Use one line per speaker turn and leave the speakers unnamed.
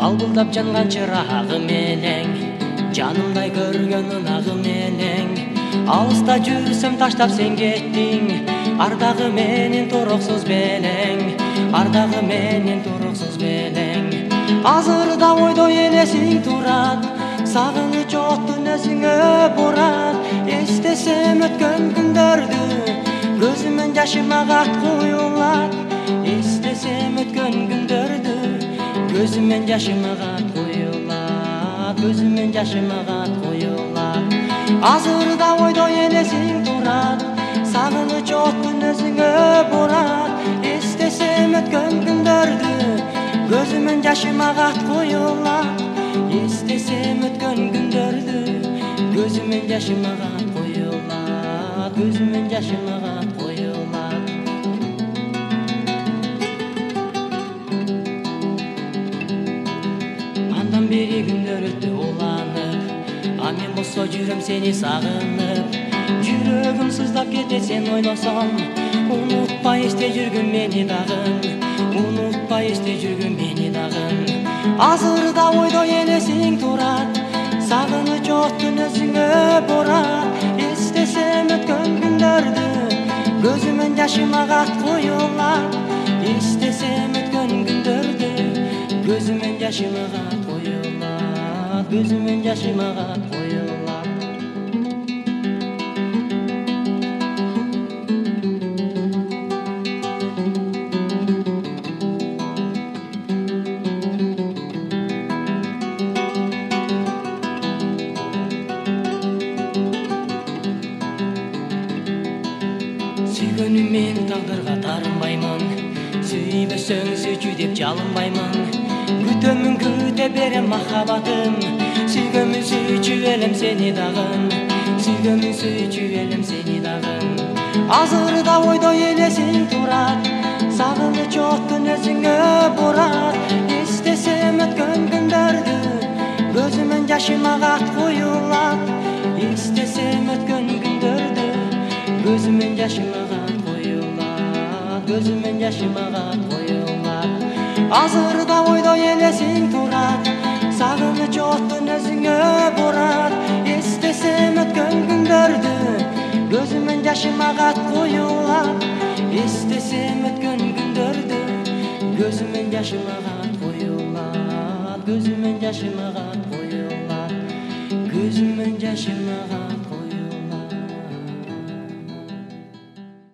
Балбылдап жанган чырагы менен, жанымдай көргөн ынагы менен, алыста жүрсөм таштап сен кеттиң, ардагы менен туруксуз белең, ардагы менен туруксуз белең. Азыр да ойдо элесиң турат, сагыныч оттун өзүңө бурат. Эстесем өткөн күндөрдү, көзүмөн жашым агат куюлат. Эстесем өткөн күндөрдү, көзүмөн жашым агат куюлат, көзүмөн жашым агат куюлат. Азыр да ойдо элесиң турат, сагыныч оттун өзүңө бурат. Эстесем өткөн күндөрдү, көзүмөн жашым агат куюлат. Эстесем өткөн күндөрдү, көзүмөн жашым агат куюлат, көзүмөн жашым агат куюлат. Андан бери күндөр өттү уланып, а мен болсо жүрөм сени сагынып. Жүрөгүм сыздап кетет сен ойлосом, унутпай эсте жүргүн мени дагы, унутпай эсте жүргүн мени дагы. Азыр да ойдо элесиң турат, сагыныч оттун өзүңө бурат. Эстесем өткөн күндөрдү, көзүмөн жашым агат куюлат. Эстесем өткөн күндөрдү, көзүмөн жашым агат куюлат, көзүмөн жашым агат куюлат. Сүйгөнүм мен тагдырга тарынбаймын, сүйбөсөң сүйчү деп жалынбаймын. Күтөмүн күтө берем махабатым, сүйгөнмүн сүйчү элем сени дагы, сүйгөнмүн сүйчү элем сени дагы. Азыр да ойдо элесиң турат, сагыныч оттун өзүңө бурат. Эстесем өткөн күндөрдү, көзүмөн жашым агат куюлат. Эстесем өткөн күндөрдү, көзүмөн жашым агат куюлат, көзүмөн жашым агат куюлат. Азыр да ойдо элесиң турат, сагыныч оттун өзүңө бурат. Эстесем өткөн күндөрдү, көзүмөн жашым агат куюлат. Эстесем өткөн күндөрдү, көзүмөн жашым агат куюлат, көзүмөн жашым агат куюлат, көзүмөн жашым агат